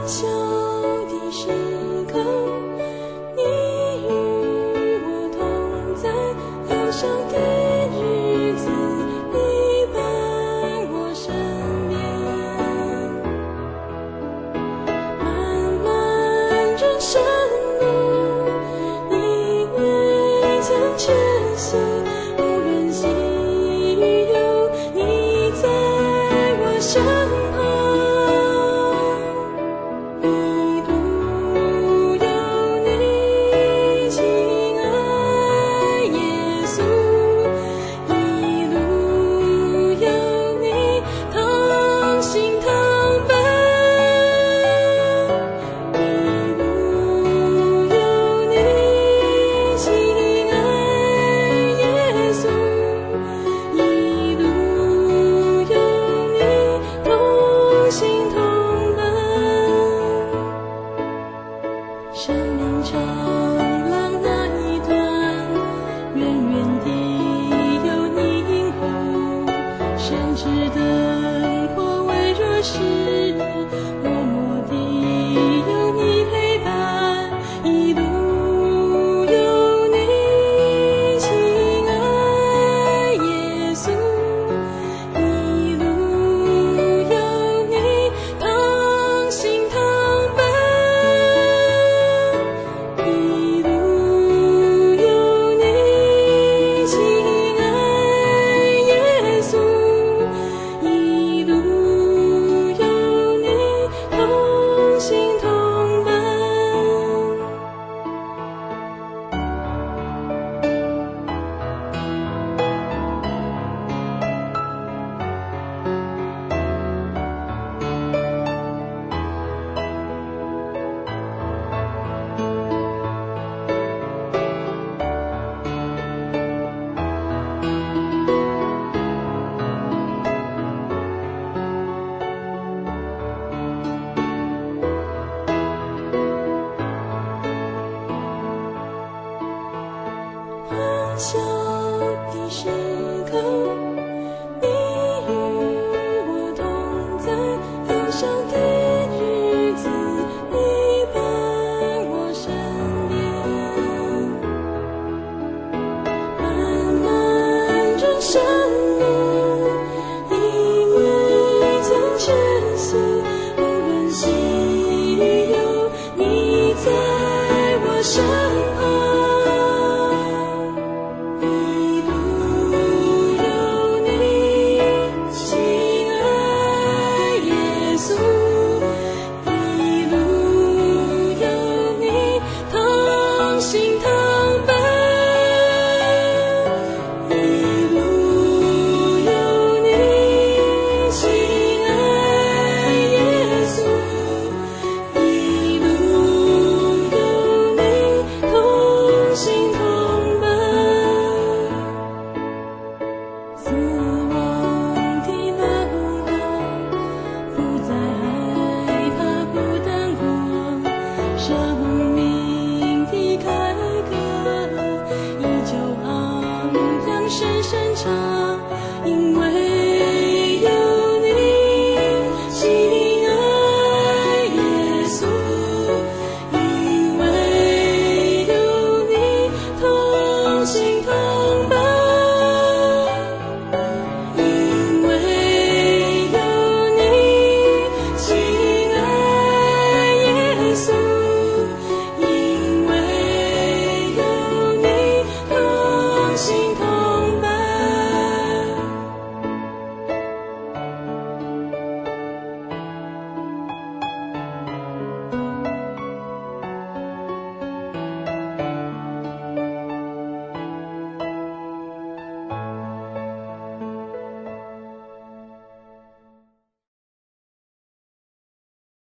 小的时刻，你与我同在；忧伤的日子，你伴我身边。漫漫人生路，你未曾缺席，无论喜与忧，你在我身旁。一路有你，亲爱耶稣，一路有你，同行同伴。一路有你，亲爱耶稣，一路有你，同行同伴。生命长廊那一端，远远地有你引护，深知灯火微弱时，默默地有你陪伴。一路有你，亲爱耶稣，一路有你，同行同伴。一路有你，亲爱耶稣，一路有你，同行同伴。小的时刻，你与我同在，忧伤的